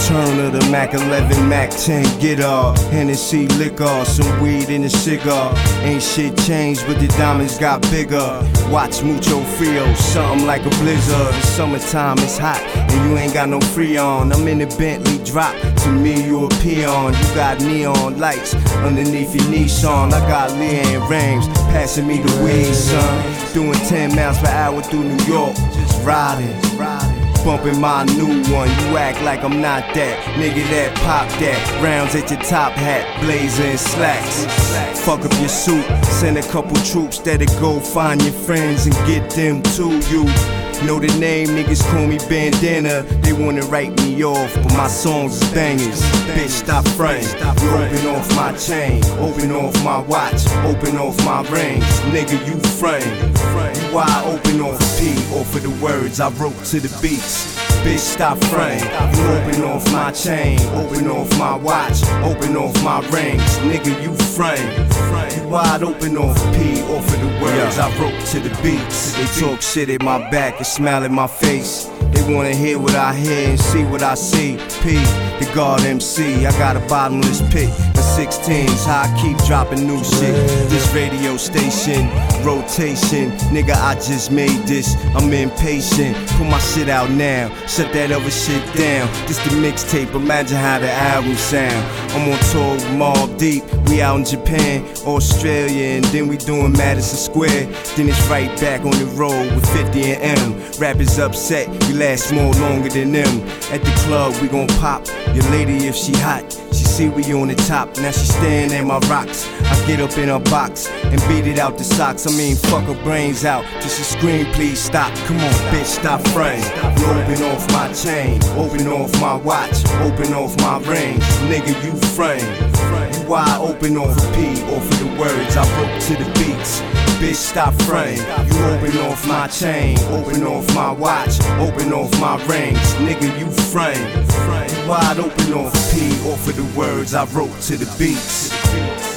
Return of the Mac 11, Mac 10, get up. Hennessy liquor, some weed in a cigar. Ain't shit changed, but the diamonds got bigger. Watch mucho frio, something like a blizzard. The summertime is hot, and you ain't got no Freon. I'm in the Bentley drop, to me you a peon. You got neon lights underneath your Nissan. I got Leanne Rames, passing me the weed, son. Doing 10 miles per hour through New York, just riding. Bumping my new one, you act like I'm not that nigga that pop that. Rounds at your top hat, blazer and slacks. Fuck up your suit, send a couple troops that'll go find your friends and get them to you. Know the name, niggas call me Bandana. They wanna write me off, but my songs is bangers. Bitch, stop frontin'. You open off my chain, open off my watch, open off my rings. Nigga, you frontin'. You wide open off a P, off of the words I wrote to the beats. Bitch, stop frontin'. You open off my chain, open off my watch, open off my rings. Nigga, you frontin'. You wide open off a P, off of the words I wrote to the beats. They talk shit at my back and smile at my face. They wanna hear what I hear and see what I see. P, the God MC, I got a bottomless pit. The 16s, how I keep dropping new shit. This radio station, rotation, nigga, I just made this. I'm impatient, put my shit out now. Shut that other shit down. This the mixtape, imagine how the album sound. I'm on tour with Mobb Deep, we out in Japan, Australia, and then we doing Madison Square. Then it's right back on the road with 50 and M. Rappers upset, we last more longer than them. At the club, we gon' pop your lady if she hot. She see we on the top, now she staring at my rocks. I get up in her box and beat it out the socks. I mean, fuck her brains out till she scream, please stop. Come on, bitch, stop frontin'. You open off my chain, open off my watch, open off my rings. Nigga, you frontin'. You wide open off a P, off of the words I wrote to the beats. Bitch, stop frontin'. You open off my chain, open off my watch, open off my rings. Nigga, you frontin'. You wide open off a P, off of the words I wrote to the beats.